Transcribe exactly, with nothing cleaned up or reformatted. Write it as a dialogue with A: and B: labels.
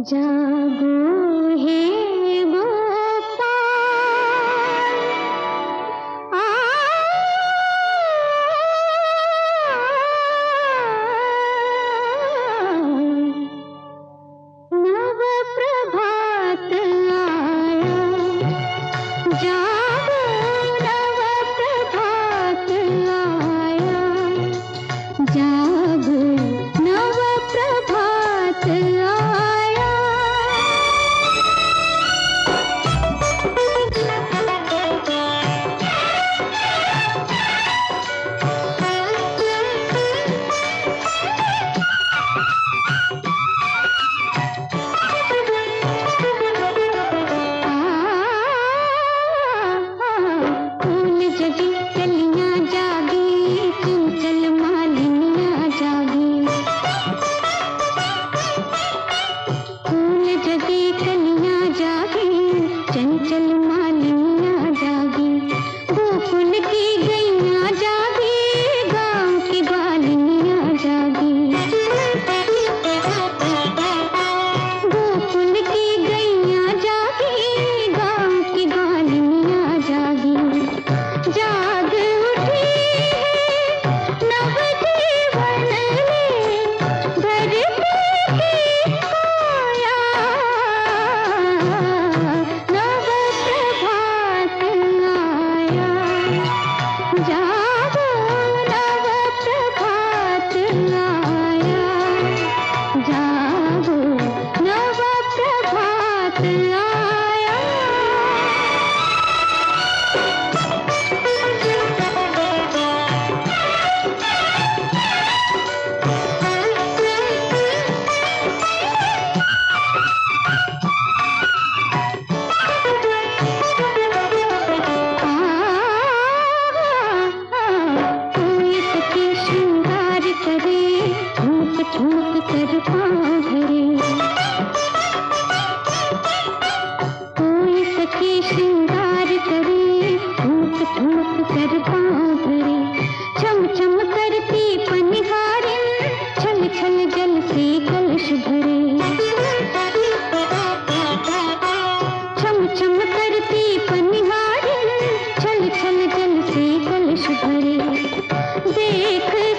A: जागो हे गोपाल, आ नव प्रभात आया, जागो नव प्रभात आया, जागो नव प्रभात आया। फूल जगी कलियां जागी, चंचल मालिनियां जागी। फूल जगी कलियां जागी, चंचल मालिनियां जागी। गोकुल की गैयां जागी, गांव की ग्वालिनियां जागी। गोकुल की गैयां जागी, गांव की ग्वालिनियां जागी। जाग उठी है नव जीवन में, धरती की काया, नव प्रभात आया, जागो नव प्रभात आया, जागो नव प्रभात आया। कोई सखी श्रृंगार करे, ठुमक ठुमक कर पाँव धरे। कोई सखी श्रृंगार करे, ठुमक ठुमक कर पाँव धरे। छम छम करती पनिहारिन, छल छल जल से कलश भरे। छम छम करती पनिहारिन, छल छल जल से कलश भरे। देख